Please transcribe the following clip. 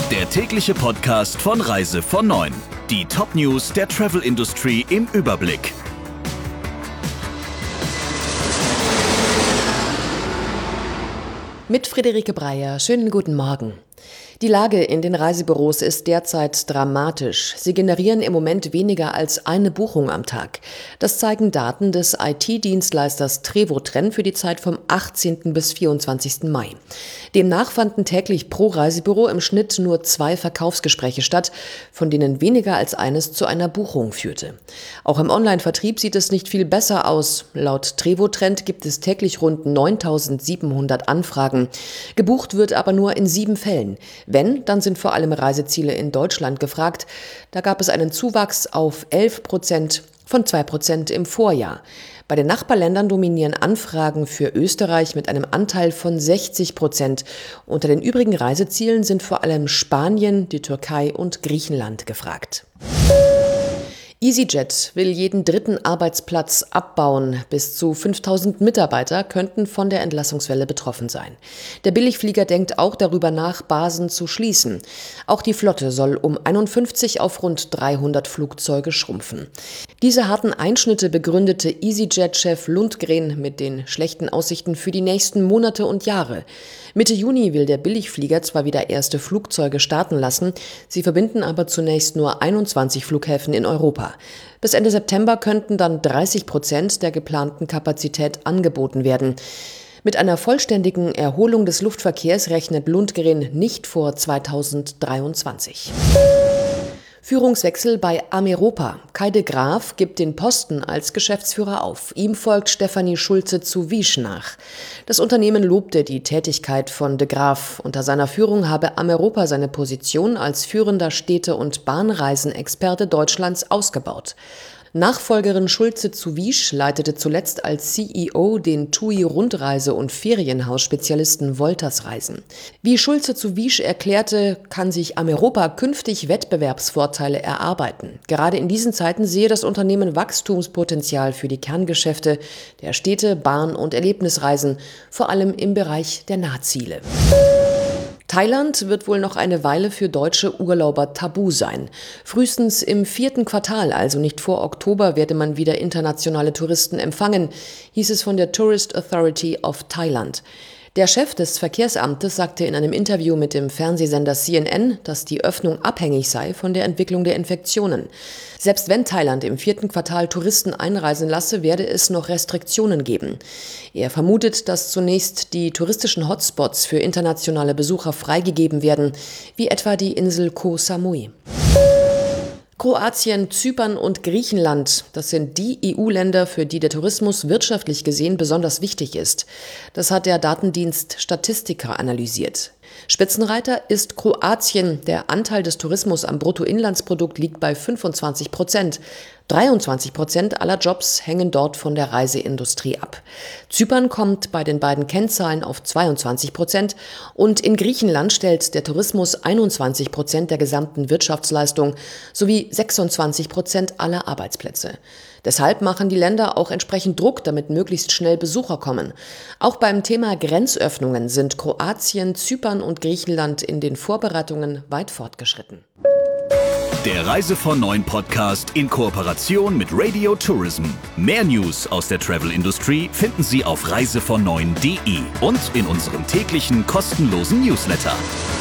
Der tägliche Podcast von Reise von 9. Die Top-News der Travel-Industrie im Überblick. Mit Friederike Breyer. Schönen guten Morgen. Die Lage in den Reisebüros ist derzeit dramatisch. Sie generieren im Moment weniger als eine Buchung am Tag. Das zeigen Daten des IT-Dienstleisters Trevotrend für die Zeit vom 18. bis 24. Mai. Demnach fanden täglich pro Reisebüro im Schnitt nur 2 Verkaufsgespräche statt, von denen weniger als eines zu einer Buchung führte. Auch im Online-Vertrieb sieht es nicht viel besser aus. Laut Trevotrend gibt es täglich rund 9.700 Anfragen. Gebucht wird aber nur in 7 Fällen. Wenn, dann sind vor allem Reiseziele in Deutschland gefragt. Da gab es einen Zuwachs auf 11% von 2% im Vorjahr. Bei den Nachbarländern dominieren Anfragen für Österreich mit einem Anteil von 60%. Unter den übrigen Reisezielen sind vor allem Spanien, die Türkei und Griechenland gefragt. EasyJet will jeden 3. Arbeitsplatz abbauen. Bis zu 5.000 Mitarbeiter könnten von der Entlassungswelle betroffen sein. Der Billigflieger denkt auch darüber nach, Basen zu schließen. Auch die Flotte soll um 51 auf rund 300 Flugzeuge schrumpfen. Diese harten Einschnitte begründete EasyJet-Chef Lundgren mit den schlechten Aussichten für die nächsten Monate und Jahre. Mitte Juni will der Billigflieger zwar wieder erste Flugzeuge starten lassen, sie verbinden aber zunächst nur 21 Flughäfen in Europa. Bis Ende September könnten dann 30% der geplanten Kapazität angeboten werden. Mit einer vollständigen Erholung des Luftverkehrs rechnet Lundgren nicht vor 2023. Führungswechsel bei Ameropa. Kai de Graaf gibt den Posten als Geschäftsführer auf. Ihm folgt Stefanie Schulze zu Wiesch nach. Das Unternehmen lobte die Tätigkeit von de Graaf. Unter seiner Führung habe Ameropa seine Position als führender Städte- und Bahnreisenexperte Deutschlands ausgebaut. Nachfolgerin Schulze zu Wiesch leitete zuletzt als CEO den TUI-Rundreise- und Ferienhausspezialisten Wolters Reisen. Wie Schulze zu Wiesch erklärte, kann sich Ameropa künftig Wettbewerbsvorteile erarbeiten. Gerade in diesen Zeiten sehe das Unternehmen Wachstumspotenzial für die Kerngeschäfte der Städte-, Bahn- und Erlebnisreisen, vor allem im Bereich der Nahziele. Thailand wird wohl noch eine Weile für deutsche Urlauber tabu sein. Frühestens im 4. Quartal, also nicht vor Oktober, werde man wieder internationale Touristen empfangen, hieß es von der Tourist Authority of Thailand. Der Chef des Verkehrsamtes sagte in einem Interview mit dem Fernsehsender CNN, dass die Öffnung abhängig sei von der Entwicklung der Infektionen. Selbst wenn Thailand im 4. Quartal Touristen einreisen lasse, werde es noch Restriktionen geben. Er vermutet, dass zunächst die touristischen Hotspots für internationale Besucher freigegeben werden, wie etwa die Insel Koh Samui. Kroatien, Zypern und Griechenland, das sind die EU-Länder, für die der Tourismus wirtschaftlich gesehen besonders wichtig ist. Das hat der Datendienst Statistica analysiert. Spitzenreiter ist Kroatien. Der Anteil des Tourismus am Bruttoinlandsprodukt liegt bei 25%. 23% aller Jobs hängen dort von der Reiseindustrie ab. Zypern kommt bei den beiden Kennzahlen auf 22% und in Griechenland stellt der Tourismus 21% der gesamten Wirtschaftsleistung sowie 26% aller Arbeitsplätze. Deshalb machen die Länder auch entsprechend Druck, damit möglichst schnell Besucher kommen. Auch beim Thema Grenzöffnungen sind Kroatien, Zypern und Griechenland in den Vorbereitungen weit fortgeschritten. Der Reise von 9 Podcast in Kooperation mit Radio Tourism. Mehr News aus der Travel-Industrie finden Sie auf reisevon9.de und in unserem täglichen kostenlosen Newsletter.